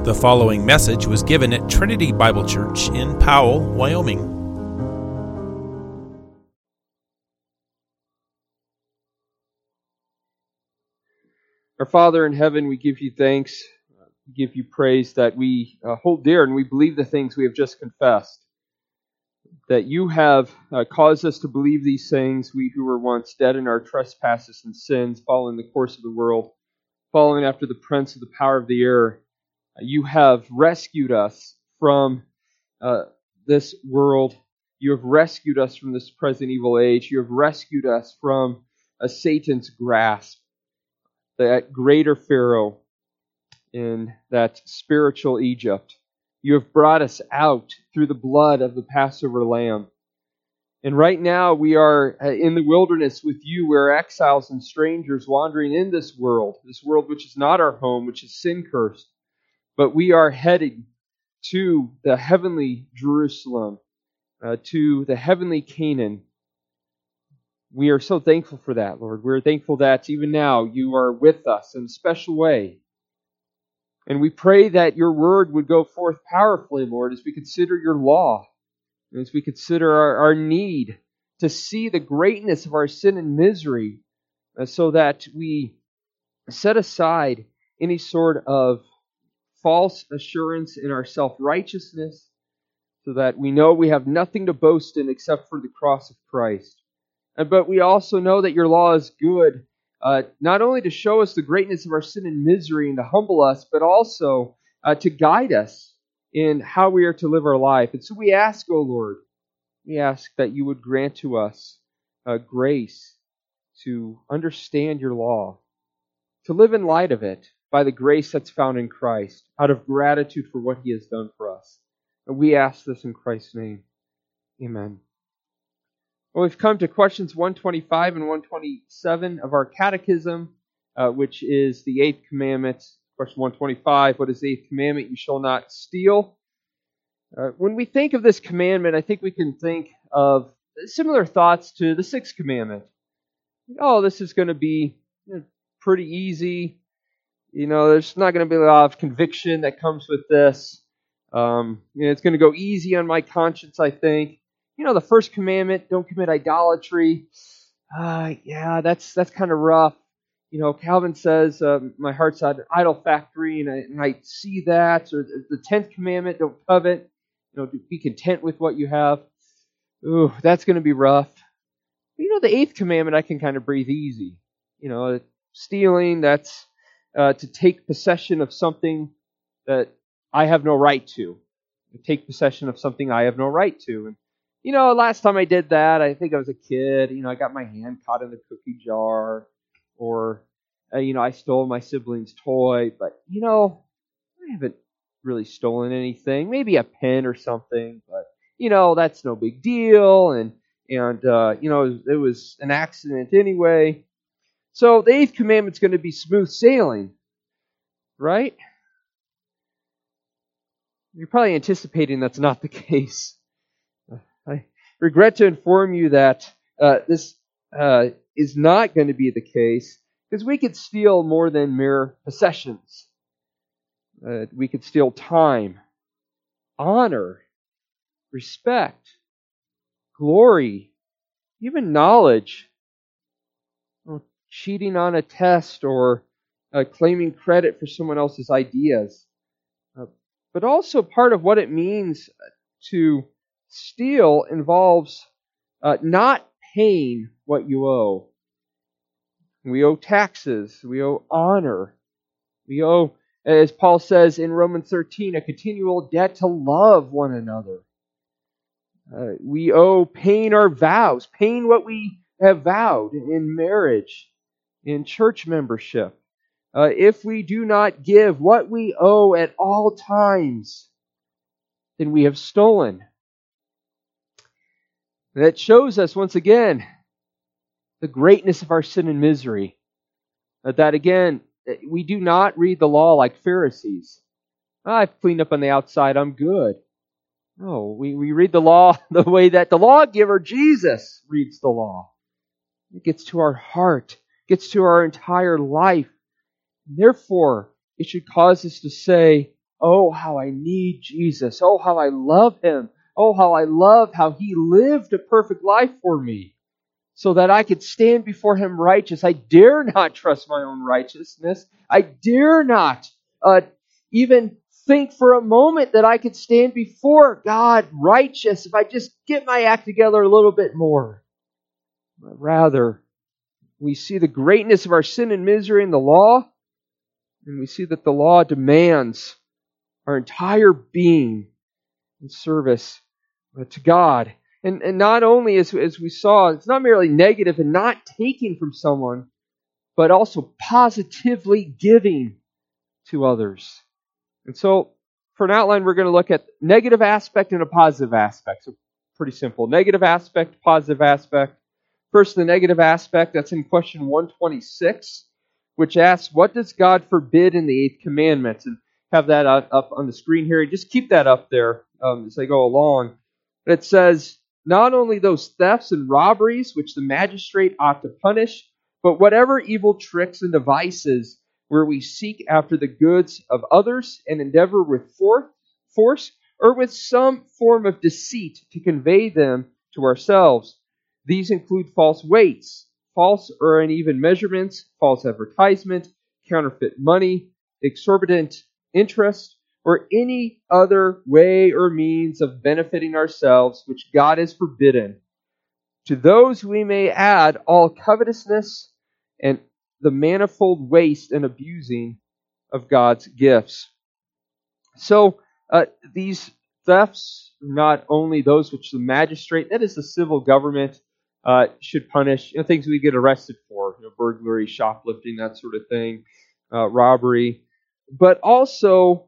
The following message was given at Trinity Bible Church in Powell, Wyoming. Our Father in heaven, we give you thanks, we give you praise that we hold dear and we believe the things we have just confessed. That you have caused us to believe these things, we who were once dead in our trespasses and sins, following the course of the world, following after the prince of the power of the air. You have rescued us from this world. You have rescued us from this present evil age. You have rescued us from Satan's grasp, that greater Pharaoh in that spiritual Egypt. You have brought us out through the blood of the Passover lamb. And right now we are in the wilderness with you. We're exiles and strangers wandering in this world which is not our home, which is sin-cursed. But we are heading to the heavenly Jerusalem, to the heavenly Canaan. We are so thankful for that, Lord. We're thankful that even now you are with us in a special way. And we pray that your word would go forth powerfully, Lord, as we consider your law, and as we consider our need to see the greatness of our sin and misery, so that we set aside any sort of false assurance in our self-righteousness, so that we know we have nothing to boast in except for the cross of Christ. But we also know that your law is good, not only to show us the greatness of our sin and misery and to humble us, but also to guide us in how we are to live our life. And so we ask, O Lord, we ask that you would grant to us grace to understand your law, to live in light of it by the grace that's found in Christ, out of gratitude for what he has done for us. And we ask this in Christ's name. Amen. Well, we've come to questions 125 and 127 of our catechism, which is the 8th commandment. Question 125, what is the 8th commandment? You shall not steal. When we think of this commandment, I think we can think of similar thoughts to the 6th commandment. Oh, this is going to be pretty easy. There's not going to be a lot of conviction that comes with this. It's going to go easy on my conscience, I think. The first commandment, don't commit idolatry. That's kind of rough. Calvin says, my heart's an idol factory, and I see that. Or the 10th commandment, don't covet. Be content with what you have. Ooh, that's going to be rough. The 8th commandment, I can kind of breathe easy. Stealing, that's to take possession of something that I have no right to. Take possession of something I have no right to. And last time I did that, I think I was a kid. I got my hand caught in the cookie jar, or I stole my sibling's toy. But I haven't really stolen anything. Maybe a pen or something, but that's no big deal. And it was an accident anyway. So the 8th commandment's going to be smooth sailing, right? You're probably anticipating that's not the case. I regret to inform you that this is not going to be the case, because we could steal more than mere possessions. We could steal time, honor, respect, glory, even knowledge. Cheating on a test or claiming credit for someone else's ideas. But also part of what it means to steal involves not paying what you owe. We owe taxes. We owe honor. We owe, as Paul says in Romans 13, a continual debt to love one another. We owe paying our vows, paying what we have vowed in marriage, in church membership. If we do not give what we owe at all times, then we have stolen. That shows us, once again, the greatness of our sin and misery. That again, we do not read the law like Pharisees. I've cleaned up on the outside, I'm good. No, we read the law the way that the lawgiver, Jesus, reads the law. It gets to our heart, gets to our entire life. Therefore, it should cause us to say, oh, how I need Jesus. Oh, how I love Him. Oh, how I love how He lived a perfect life for me so that I could stand before Him righteous. I dare not trust my own righteousness. I dare not even think for a moment that I could stand before God righteous if I just get my act together a little bit more. But rather, we see the greatness of our sin and misery in the law, and we see that the law demands our entire being in service to God. And not only, as we saw, it's not merely negative and not taking from someone, but also positively giving to others. And so, for an outline, we're going to look at negative aspect and a positive aspect. So, pretty simple. Negative aspect, positive aspect. First, the negative aspect, that's in question 126, which asks, what does God forbid in the 8th commandment? And have that up on the screen here. Just keep that up there as I go along. But it says, not only those thefts and robberies which the magistrate ought to punish, but whatever evil tricks and devices where we seek after the goods of others and endeavor with force or with some form of deceit to convey them to ourselves. These include false weights, false or uneven measurements, false advertisement, counterfeit money, exorbitant interest, or any other way or means of benefiting ourselves which God has forbidden. To those we may add all covetousness and the manifold waste and abusing of God's gifts. So these thefts, not only those which the magistrate, that is the civil government, should punish, things we get arrested for, burglary, shoplifting, that sort of thing, robbery, but also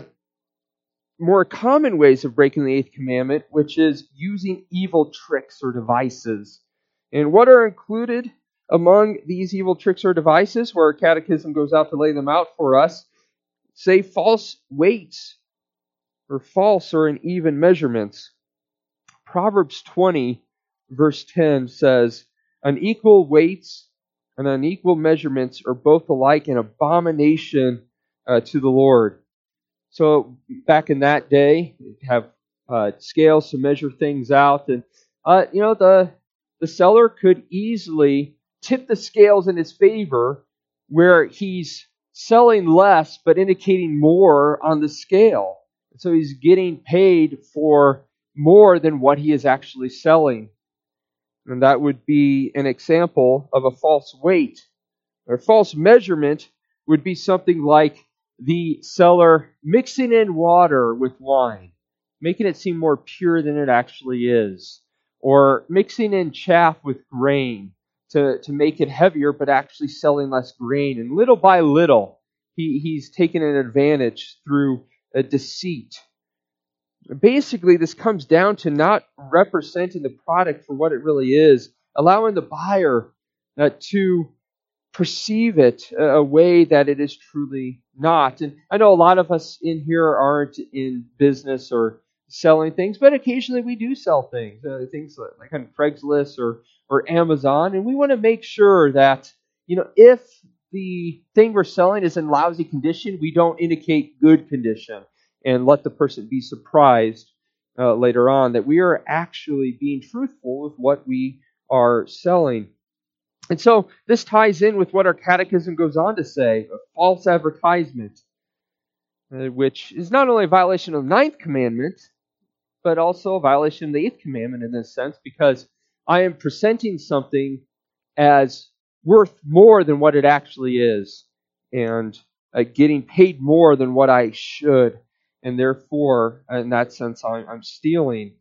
more common ways of breaking the 8th commandment, which is using evil tricks or devices. And what are included among these evil tricks or devices, where our catechism goes out to lay them out for us, say false weights, or false or uneven measurements. Proverbs 20, verse 10 says, unequal weights and unequal measurements are both alike an abomination to the Lord. So back in that day, you'd have scales to measure things out, and the seller could easily tip the scales in his favor, where he's selling less but indicating more on the scale. So he's getting paid for more than what he is actually selling. And that would be an example of a false weight. Or false measurement would be something like the seller mixing in water with wine, making it seem more pure than it actually is. Or mixing in chaff with grain to make it heavier, but actually selling less grain. And little by little, he's taken an advantage through a deceit. Basically, this comes down to not representing the product for what it really is, allowing the buyer to perceive it a way that it is truly not. And I know a lot of us in here aren't in business or selling things, but occasionally we do sell things, things like on Craigslist or Amazon, and we want to make sure that, if the thing we're selling is in lousy condition, we don't indicate good condition and let the person be surprised later on that we are actually being truthful with what we are selling. And so this ties in with what our catechism goes on to say, a false advertisement, which is not only a violation of the 9th commandment, but also a violation of the 8th commandment in this sense, because I am presenting something as worth more than what it actually is, and getting paid more than what I should, and therefore, in that sense, I'm stealing.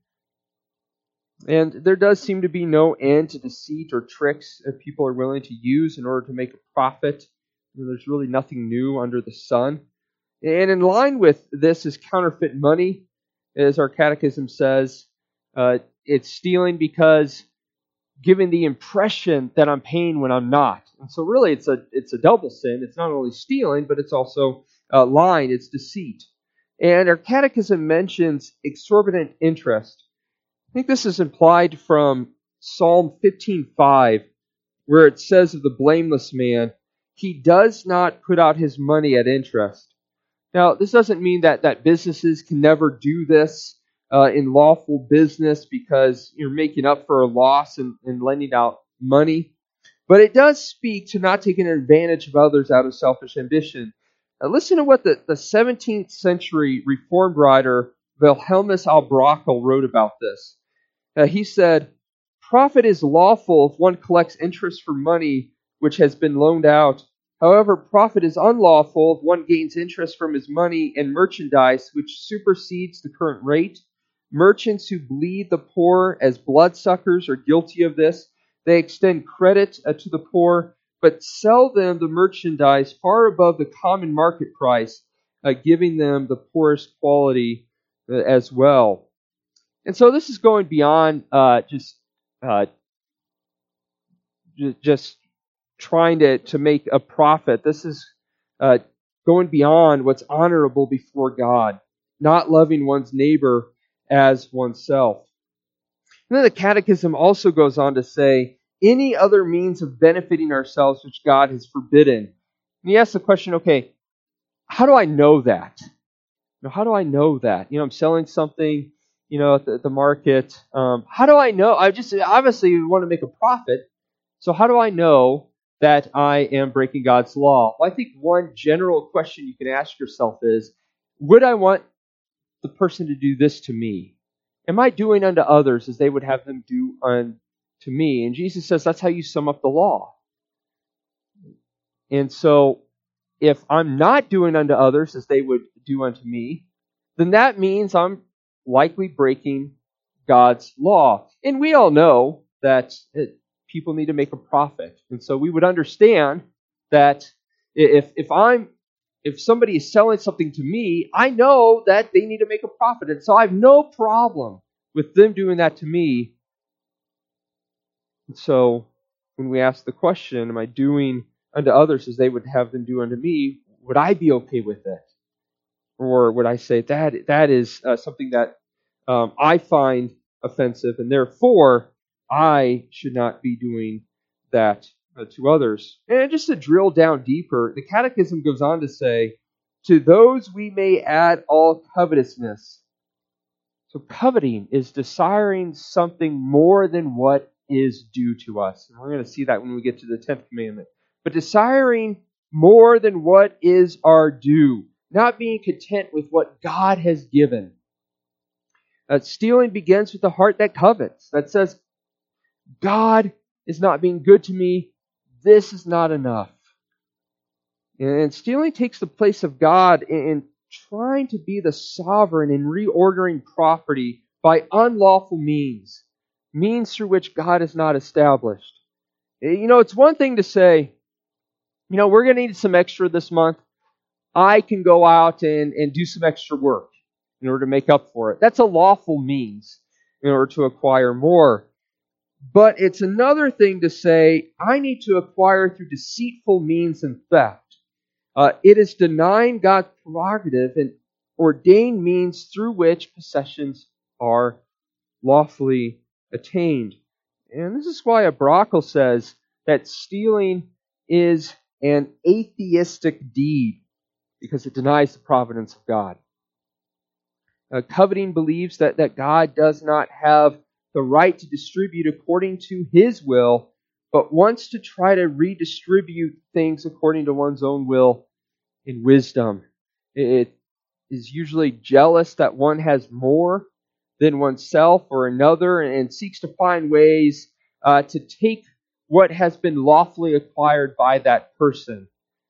And there does seem to be no end to deceit or tricks that people are willing to use in order to make a profit. There's really nothing new under the sun. And in line with this is counterfeit money. As our catechism says, it's stealing because giving the impression that I'm paying when I'm not. And so really it's a double sin. It's not only stealing, but it's also lying. It's deceit. And our catechism mentions exorbitant interest. I think this is implied from Psalm 15:5, where it says of the blameless man, he does not put out his money at interest, Now, this doesn't mean that businesses can never do this in lawful business because you're making up for a loss and lending out money. But it does speak to not taking advantage of others out of selfish ambition. Listen to what the 17th century Reformed writer Wilhelmus à Brakel wrote about this. He said, "Profit is lawful if one collects interest for money which has been loaned out. However, profit is unlawful if one gains interest from his money and merchandise which supersedes the current rate. Merchants who bleed the poor as bloodsuckers are guilty of this. They extend credit to the poor, but sell them the merchandise far above the common market price, giving them the poorest quality as well." And so this is going beyond just trying to make a profit. This is going beyond what's honorable before God, not loving one's neighbor as oneself. And then the Catechism also goes on to say, any other means of benefiting ourselves which God has forbidden. And he asks the question, okay, how do I know that? How do I know that? I'm selling something, at the market. How do I know? I just obviously want to make a profit. So how do I know that I am breaking God's law? Well, I think one general question you can ask yourself is, would I want the person to do this to me? Am I doing unto others as they would have them do unto me? And Jesus says that's how you sum up the law. And so if I'm not doing unto others as they would do unto me, then that means I'm likely breaking God's law. And we all know that people need to make a profit. And so we would understand that if somebody is selling something to me, I know that they need to make a profit. And so I have no problem with them doing that to me. And so when we ask the question, am I doing unto others as they would have them do unto me, would I be okay with it? Or would I say that is something that I find offensive, and therefore I should not be doing that to others? And just to drill down deeper, the Catechism goes on to say, to those we may add all covetousness. So coveting is desiring something more than what is due to us. And we're going to see that when we get to the 10th commandment. But desiring more than what is our due. Not being content with what God has given. Stealing begins with a heart that covets, that says, God is not being good to me. This is not enough. And stealing takes the place of God in trying to be the sovereign in reordering property by unlawful means through which God has not established. It's one thing to say, we're going to need some extra this month. I can go out and do some extra work in order to make up for it. That's a lawful means in order to acquire more. But it's another thing to say, I need to acquire through deceitful means and theft. It is denying God's prerogative and ordained means through which possessions are lawfully attained. And this is why Brakel says that stealing is an atheistic deed, because it denies the providence of God. Coveting believes that God does not have the right to distribute according to His will, but wants to try to redistribute things according to one's own will and wisdom. It is usually jealous that one has more than oneself or another, and seeks to find ways to take what has been lawfully acquired by that person.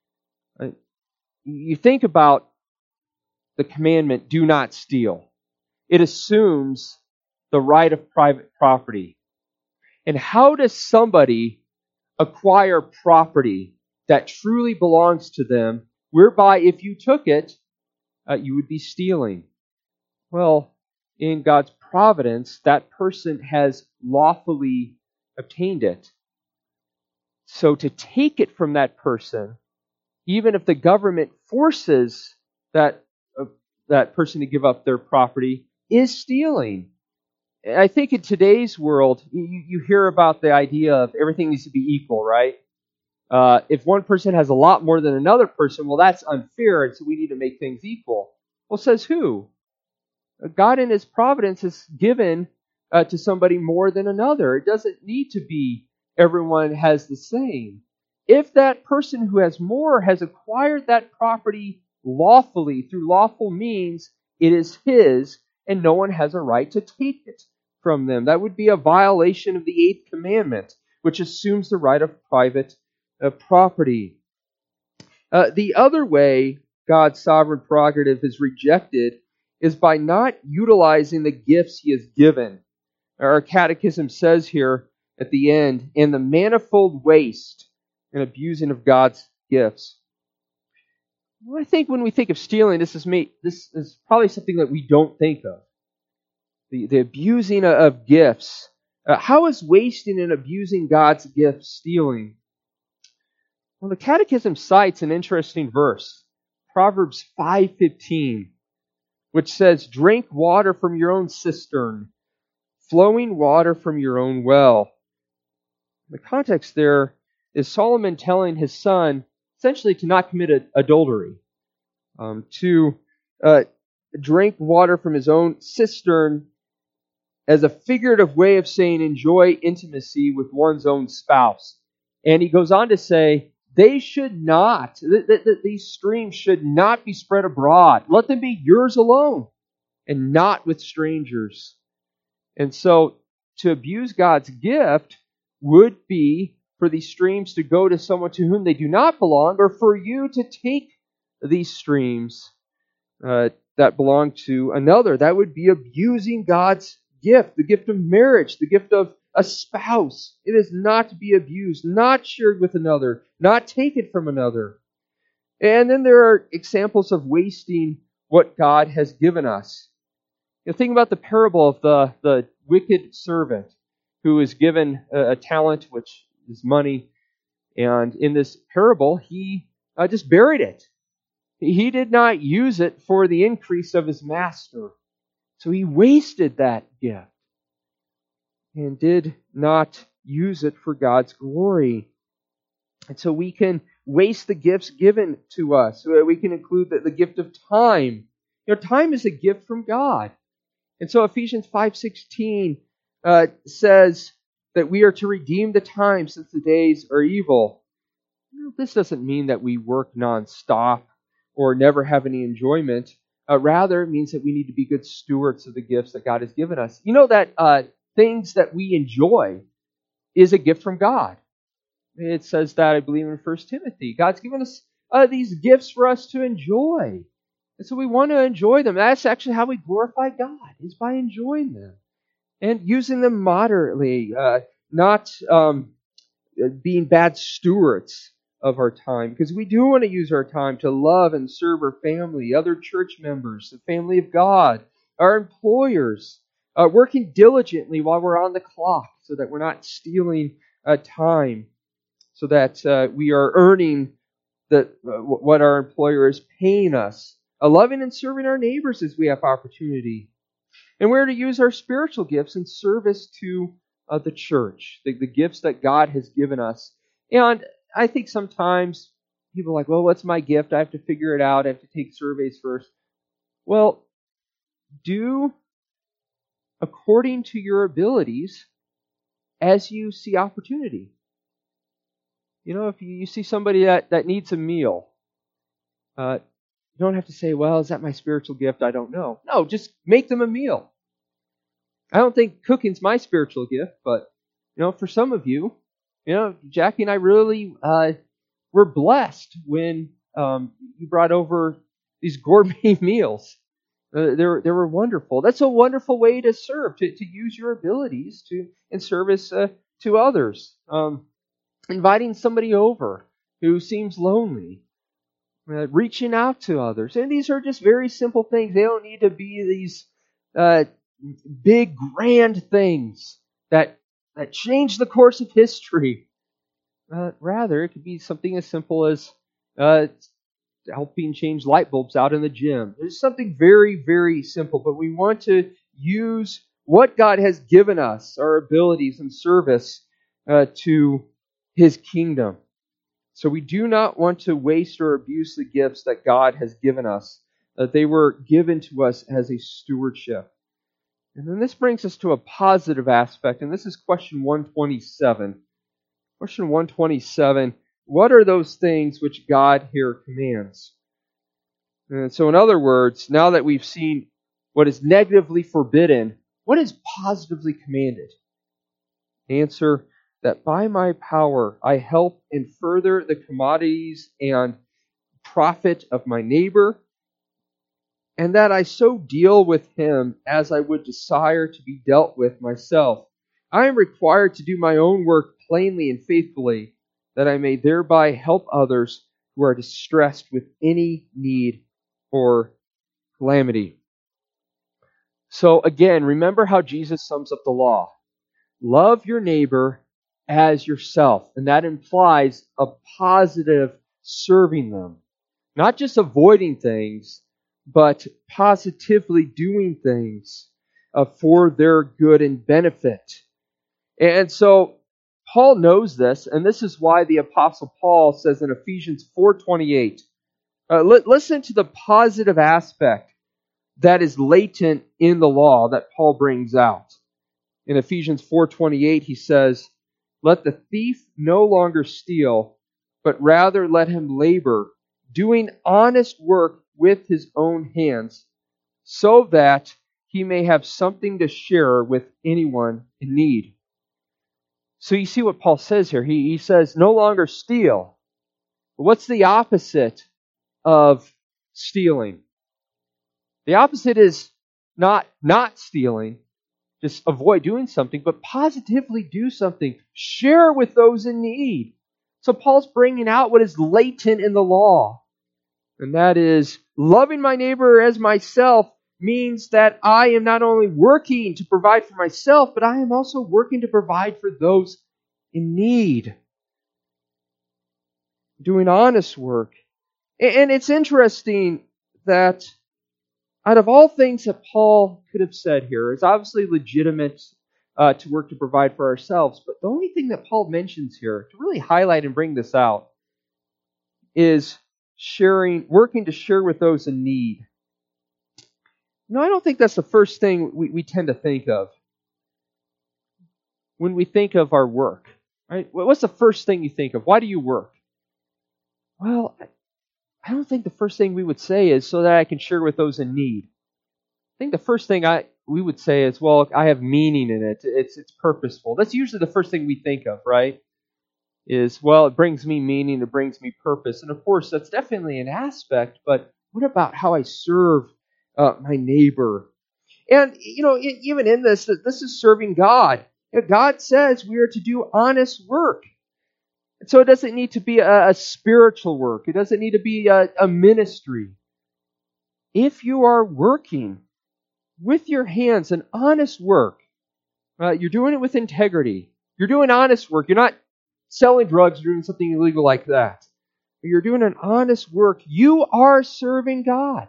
You think about the commandment, do not steal. It assumes the right of private property. And how does somebody acquire property that truly belongs to them, whereby if you took it, you would be stealing? Well, in God's providence, that person has lawfully obtained it. So to take it from that person, even if the government forces that person to give up their property, is stealing. I think in today's world, you hear about the idea of everything needs to be equal, right? If one person has a lot more than another person, well, that's unfair, and so we need to make things equal. Well, says who? God in His providence has given to somebody more than another. It doesn't need to be everyone has the same. If that person who has more has acquired that property lawfully through lawful means, it is his, and no one has a right to take it from them. That would be a violation of the Eighth Commandment, which assumes the right of private property. The other way God's sovereign prerogative is rejected is by not utilizing the gifts He has given. Our catechism says here at the end, in the manifold waste and abusing of God's gifts. Well, I think when we think of stealing, this is probably something that we don't think of. The abusing of gifts. How is wasting and abusing God's gifts stealing? Well, the Catechism cites an interesting verse, Proverbs 5:15, which says, "Drink water from your own cistern, flowing water from your own well." The context there is Solomon telling his son essentially to not commit adultery, to drink water from his own cistern as a figurative way of saying enjoy intimacy with one's own spouse. And he goes on to say, they should not, these streams should not be spread abroad. Let them be yours alone and not with strangers. And so to abuse God's gift would be for these streams to go to someone to whom they do not belong, or for you to take these streams that belong to another. That would be abusing God's gift, the gift of marriage, the gift of a spouse. It is not to be abused, not shared with another, not taken from another. And then there are examples of wasting what God has given us. Think about the parable of the wicked servant who is given a talent, which is money. And in this parable, he just buried it. He did not use it for the increase of his master. So he wasted that gift and did not use it for God's glory. And so we can waste the gifts given to us. We can include the gift of time. Time is a gift from God. And so Ephesians 5:16 says that we are to redeem the time since the days are evil. This doesn't mean that we work nonstop or never have any enjoyment. Rather, it means that we need to be good stewards of the gifts that God has given us. You know that things that we enjoy is a gift from God. It says that, I believe, in 1 Timothy. God's given us these gifts for us to enjoy. And so we want to enjoy them. That's actually how we glorify God, is by enjoying them and using them moderately, not being bad stewards of our time, because we do want to use our time to love and serve our family, other church members, the family of God, our employers, working diligently while we're on the clock so that we're not stealing time, so that we are earning what our employer is paying us, loving and serving our neighbors as we have opportunity. And we're to use our spiritual gifts in service to the church, the gifts that God has given us. And I think sometimes people are like, well, what's my gift? I have to figure it out. I have to take surveys first. Well, do according to your abilities as you see opportunity. If you see somebody that needs a meal, you don't have to say, well, is that my spiritual gift? I don't know. No, just make them a meal. I don't think cooking's my spiritual gift, but, for some of you, Jackie and I really were blessed when you brought over these gourmet meals. They were wonderful. That's a wonderful way to serve, to use your abilities in service to others. Inviting somebody over who seems lonely, reaching out to others. And these are just very simple things. They don't need to be these big, grand things that change the course of history. Rather, it could be something as simple as helping change light bulbs out in the gym. There's something very, very simple, but we want to use what God has given us, our abilities and service, to His kingdom. So we do not want to waste or abuse the gifts that God has given us, that they were given to us as a stewardship. And then this brings us to a positive aspect, and this is question 127. Question 127, what are those things which God here commands? And so in other words, now that we've seen what is negatively forbidden, what is positively commanded? Answer, that by my power I help and further the commodities and profit of my neighbor, and that I so deal with him as I would desire to be dealt with myself. I am required to do my own work plainly and faithfully, that I may thereby help others who are distressed with any need or calamity. So again, remember how Jesus sums up the law. Love your neighbor as yourself. And that implies a positive serving them. Not just avoiding things, but positively doing things for their good and benefit. And so Paul knows this, and this is why the Apostle Paul says in Ephesians 4:28, listen to the positive aspect that is latent in the law that Paul brings out. In Ephesians 4:28, he says, "Let the thief no longer steal, but rather let him labor, doing honest work with his own hands, so that he may have something to share with anyone in need." So you see what Paul says here. He says, no longer steal. But what's the opposite of stealing? The opposite is not stealing. Just avoid doing something, but positively do something. Share with those in need. So Paul's bringing out what is latent in the law. And that is, loving my neighbor as myself means that I am not only working to provide for myself, but I am also working to provide for those in need. Doing honest work. And it's interesting that out of all things that Paul could have said here, it's obviously legitimate to work to provide for ourselves, but the only thing that Paul mentions here, to really highlight and bring this out, is working to share with those in need. I don't think that's the first thing we tend to think of when we think of our work. Right? What's the first thing you think of? Why do you work? Well, I don't think the first thing we would say is so that I can share with those in need. I think the first thing we would say is, well, I have meaning in it. It's purposeful. That's usually the first thing we think of, right? Is, well, it brings me meaning, it brings me purpose. And of course, that's definitely an aspect, but what about how I serve my neighbor? And, even in this is serving God. God says we are to do honest work. So it doesn't need to be a spiritual work. It doesn't need to be a ministry. If you are working with your hands, an honest work, you're doing it with integrity. You're doing honest work. You're not selling drugs or doing something illegal like that. But you're doing an honest work. You are serving God.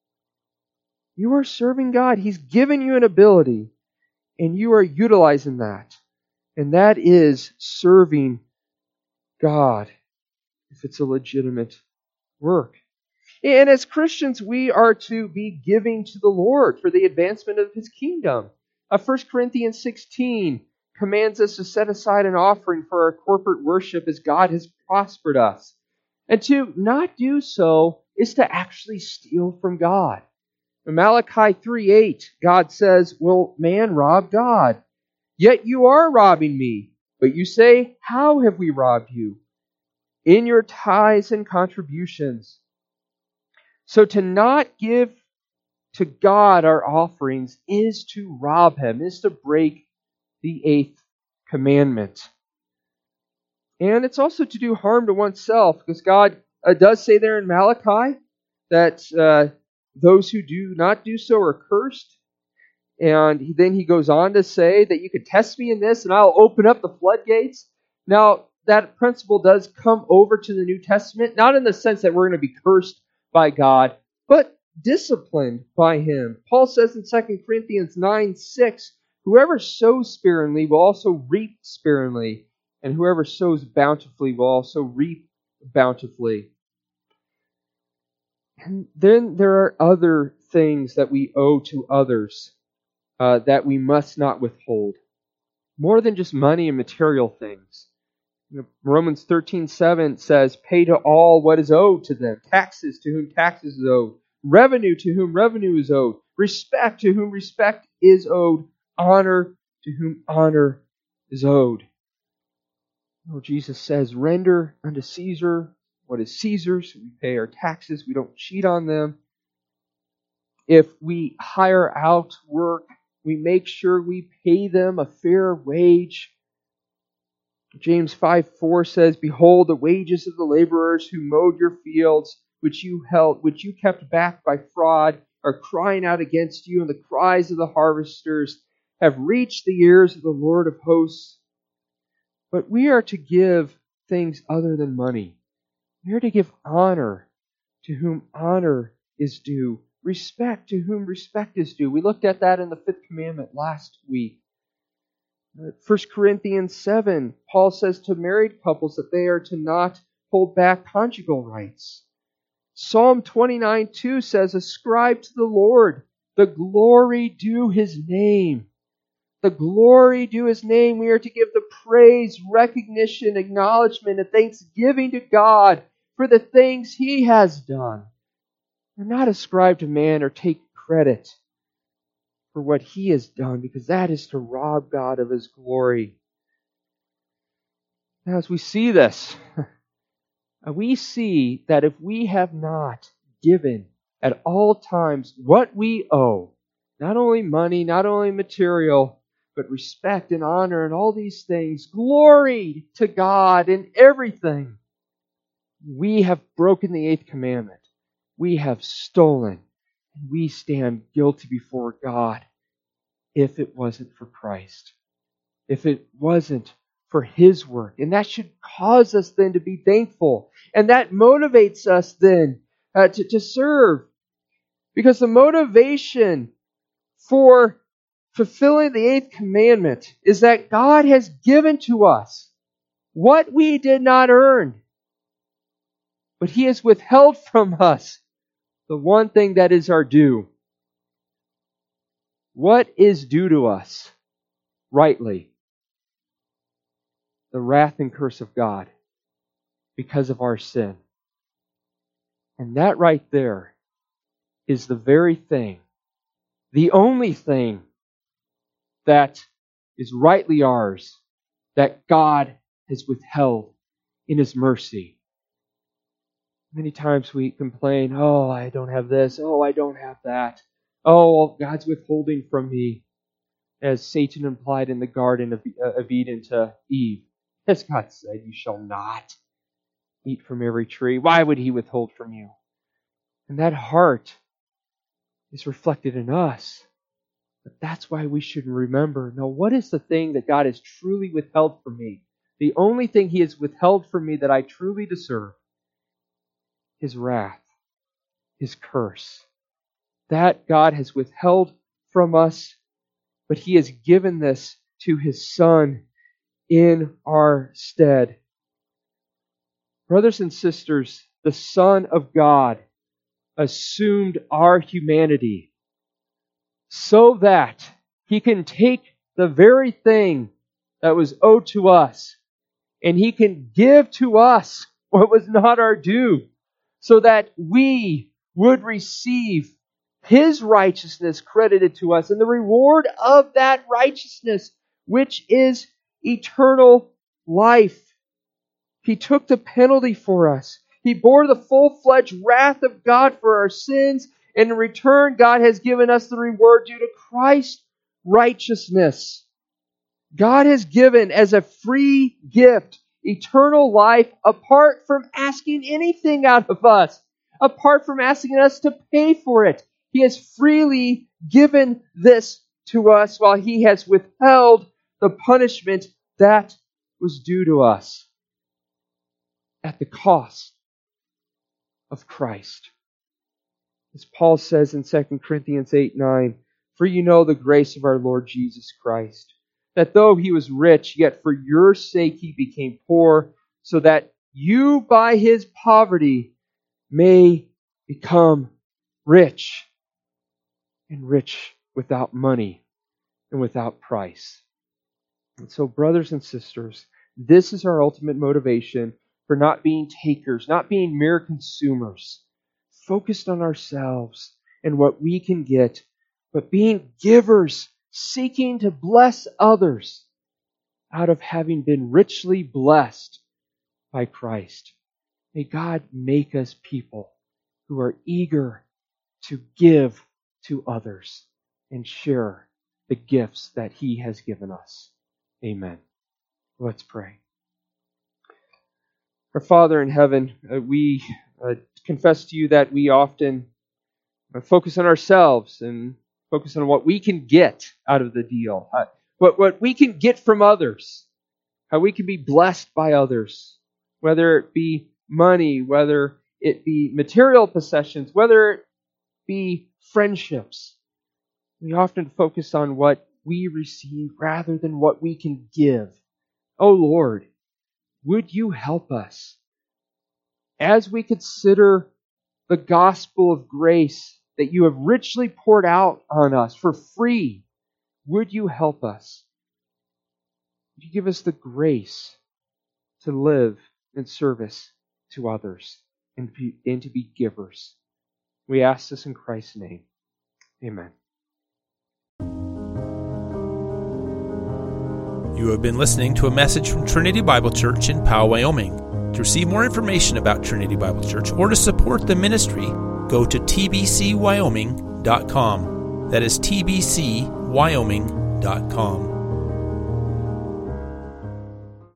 You are serving God. He's given you an ability, and you are utilizing that. And that is serving God, if it's a legitimate work. And as Christians, we are to be giving to the Lord for the advancement of His kingdom. 1 Corinthians 16 commands us to set aside an offering for our corporate worship as God has prospered us. And to not do so is to actually steal from God. In Malachi 3:8, God says, "Will man rob God? Yet you are robbing me. But you say, how have we robbed you? In your tithes and contributions." So to not give to God our offerings is to rob Him, is to break the 8th commandment. And it's also to do harm to oneself, because God does say there in Malachi that those who do not do so are cursed. And then he goes on to say that you could test me in this and I'll open up the floodgates. Now, that principle does come over to the New Testament, not in the sense that we're going to be cursed by God, but disciplined by Him. Paul says in 2 Corinthians 9:6, "Whoever sows sparingly will also reap sparingly, and whoever sows bountifully will also reap bountifully. And then there are other things that we owe to others that we must not withhold. More than just money and material things. Romans 13:7 says, "Pay to all what is owed to them. Taxes to whom taxes is owed. Revenue to whom revenue is owed. Respect to whom respect is owed. Honor to whom honor is owed." Oh, Jesus says, "Render unto Caesar what is Caesar's." We pay our taxes. We don't cheat on them. If we hire out work, we make sure we pay them a fair wage. James 5:4 says, "Behold, the wages of the laborers who mowed your fields, which you kept back by fraud, are crying out against you, and the cries of the harvesters have reached the ears of the Lord of hosts." But we are to give things other than money. We are to give honor to whom honor is due, respect to whom respect is due. We looked at that in the fifth commandment last week. 1 Corinthians 7, Paul says to married couples that they are to not hold back conjugal rights. Psalm 29:2 says, "Ascribe to the Lord the glory due His name." The glory due His name. We are to give the praise, recognition, acknowledgement, and thanksgiving to God for the things He has done. And not ascribe to man or take credit for what He has done, because that is to rob God of His glory. Now, as we see this, we see that if we have not given at all times what we owe, not only money, not only material, but respect and honor and all these things, glory to God in everything, we have broken the eighth commandment. We have stolen, and we stand guilty before God if it wasn't for Christ, if it wasn't for His work. And that should cause us then to be thankful. And that motivates us then to serve. Because the motivation for fulfilling the eighth commandment is that God has given to us what we did not earn. But He has withheld from us the one thing that is our due. What is due to us rightly? The wrath and curse of God because of our sin. And that right there is the very thing, the only thing that is rightly ours, that God has withheld in His mercy. Many times we complain, "Oh, I don't have this. Oh, I don't have that. Oh, God's withholding from me," as Satan implied in the Garden of Eden to Eve. As God said, "You shall not eat from every tree." Why would He withhold from you? And that heart is reflected in us. But that's why we should remember, no, what is the thing that God has truly withheld from me? The only thing He has withheld from me that I truly deserve: His wrath, His curse. That God has withheld from us, but He has given this to His Son in our stead. Brothers and sisters, the Son of God assumed our humanity so that He can take the very thing that was owed to us and He can give to us what was not our due, so that we would receive His righteousness credited to us, and the reward of that righteousness, which is eternal life. He took the penalty for us. He bore the full-fledged wrath of God for our sins, and in return, God has given us the reward due to Christ's righteousness. God has given as a free gift eternal life apart from asking anything out of us, apart from asking us to pay for it. He has freely given this to us while He has withheld the punishment that was due to us at the cost of Christ. As Paul says in 2 Corinthians 8:9, "For you know the grace of our Lord Jesus Christ, that though He was rich, yet for your sake He became poor, so that you by his poverty may become rich, and rich without money and without price. And so, brothers and sisters, this is our ultimate motivation for not being takers, not being mere consumers, focused on ourselves and what we can get, but being givers, seeking to bless others out of having been richly blessed by Christ. May God make us people who are eager to give to others and share the gifts that He has given us. Amen. Let's pray. Our Father in heaven, we confess to you that we often focus on ourselves and focus on what we can get out of the deal, what we can get from others, how we can be blessed by others, whether it be money, whether it be material possessions, whether it be friendships. We often focus on what we receive rather than what we can give. Oh Lord, would you help us as we consider the gospel of grace that you have richly poured out on us for free? Would you help us? Would you give us the grace to live in service to others and to be givers? We ask this in Christ's name. Amen. You have been listening to a message from Trinity Bible Church in Powell, Wyoming. To receive more information about Trinity Bible Church or to support the ministry, go to tbcwyoming.com. That is tbcwyoming.com.